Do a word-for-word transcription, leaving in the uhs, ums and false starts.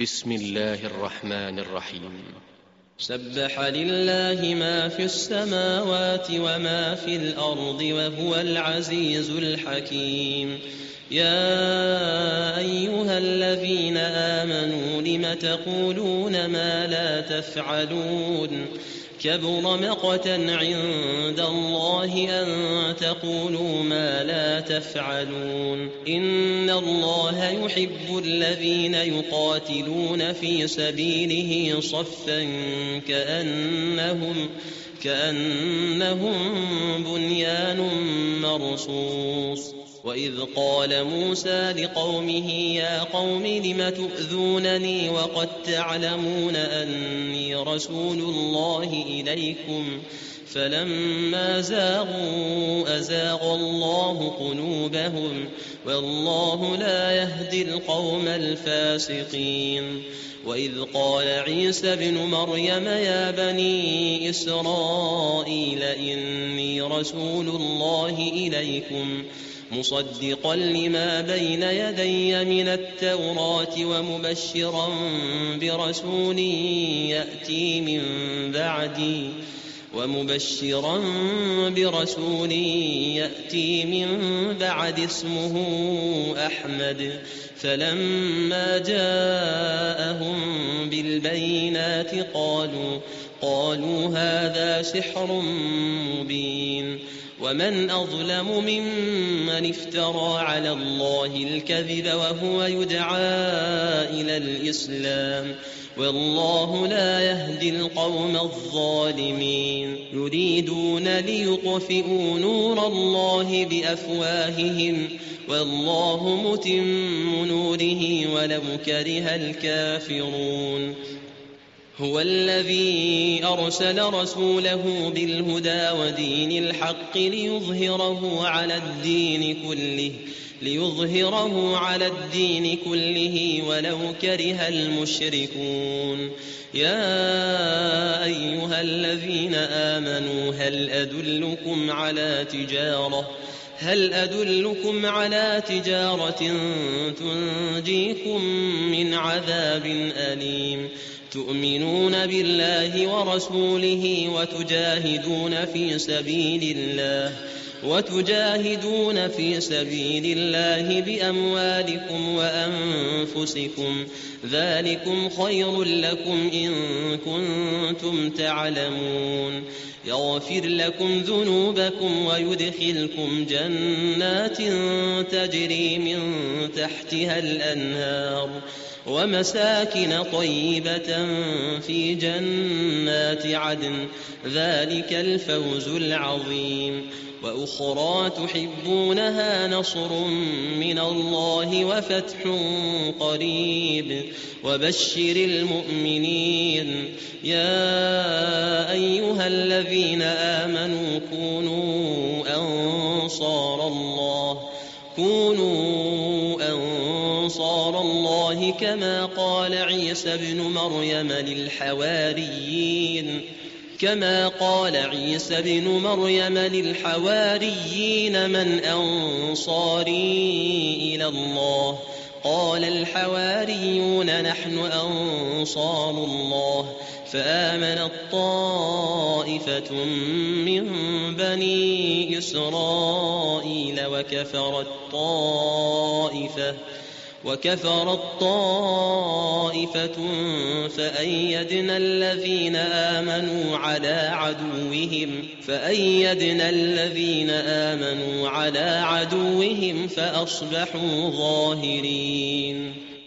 بسم الله الرحمن الرحيم. سبح لله ما في السماوات وما في الأرض وهو العزيز الحكيم. يا أيها الذين آمنوا لم تقولون ما لا تفعلون كبر مقتا عند الله أن تقولوا ما لا تفعلون. إن الله يحب الذين يقاتلون في سبيله صفا كأنهم كأنهم بنيان مرصوص. وإذ قال موسى لقومه يا قوم لم تؤذونني وقد تعلمون أني رسول الله إليكم فلما زاغوا أزاغ الله قلوبهم والله لا يهدي القوم الفاسقين. وإذ قال عيسى ابن مريم يا بني إسرائيل إني رسول الله إليكم مصدقا لما بين يدي من التوراة ومبشرا برسول يأتي من بعدي ومبشرا برسول يأتي من بعد اسمه أحمد. فلما جاءهم بالبينات قالوا قالوا هذا سحر مبين. ومن أظلم ممن افترى على الله الكذب وهو يدعى إلى الإسلام والله لا يهدي القوم الظالمين. يريدون ليطفئوا نور الله بأفواههم والله متم نوره ولو كره الكافرون. هو الذي أرسل رسوله بالهدى ودين الحق ليظهره على الدين كله ليظهره على الدين كله ولو كره المشركون. يا أيها الذين آمنوا هل أدلكم على تجارة هل أدلكم على تجارة تنجيكم من عذاب أليم تؤمنون بالله ورسوله وتجاهدون في سبيل الله وتجاهدون في سبيل الله بأموالكم وأنفسكم ذلكم خير لكم إن كنتم تعلمون. يغفر لكم ذنوبكم ويدخلكم جنات تجري من تحتها الأنهار ومساكن طيبة في جنات عدن ذلك الفوز العظيم. وأخرى تحبونها نصر من الله وفتح قريب وبشر المؤمنين. يا أيها الذين آمنوا كونوا أنصار الله كونوا أنصار الله كما قال عيسى ابن مريم للحواريين كما قال عيسى ابن مريم للحواريين من أنصاري إلى الله قال الحواريون نحن أنصار الله. فآمنت طائفة من بني إسرائيل وكفرت طائفة وكفرت طائفة فأيدنا الذين آمنوا على عدوهم فأيدنا الذين آمنوا على عدوهم فأصبحوا ظاهرين.